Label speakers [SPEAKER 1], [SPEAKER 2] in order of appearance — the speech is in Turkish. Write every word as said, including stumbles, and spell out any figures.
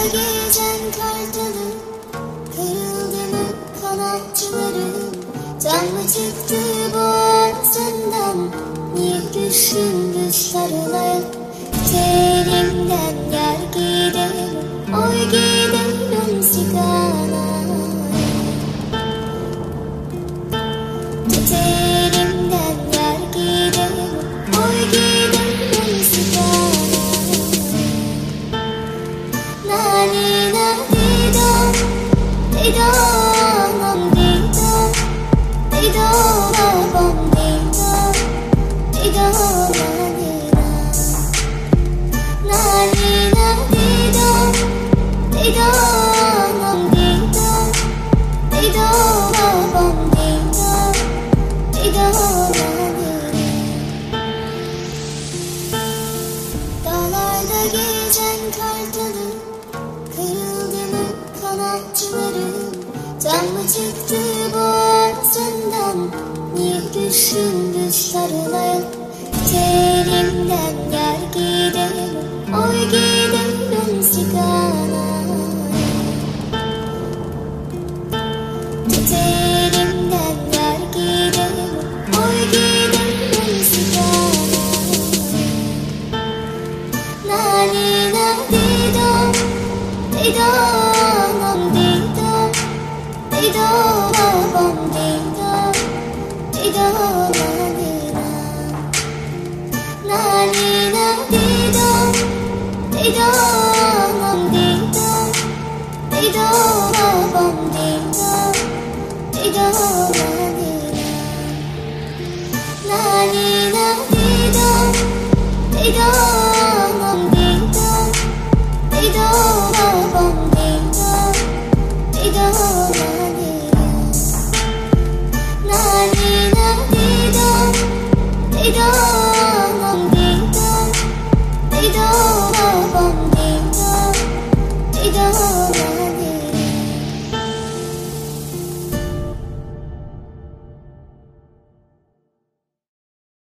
[SPEAKER 1] gezen kartalım, kırıldı mı kanatçılarım? Can mı çıktı boğazından? Niye düştün rüzgarına? Telimden yer giderim, oy giderim sigara. Telimden yer giderim, oy giderim sigara. Nani na didam, didam didam, didam bam didam, didam didam. Nani na didam, didam didam, didam bam didam, didam didam. Dağlarda gezen kartalım, kırıldı mı kanatçılarım? Can mı çıktı boğazından? Niye düştün rüzgarına? Telimden yer giderim, oy giderim sigara. Telimden yer giderim, oy giderim sigara. Nani na didam, didam didam, didam bam didam, didam didam. Nani na didam, didam didam, didam bam didam, didam.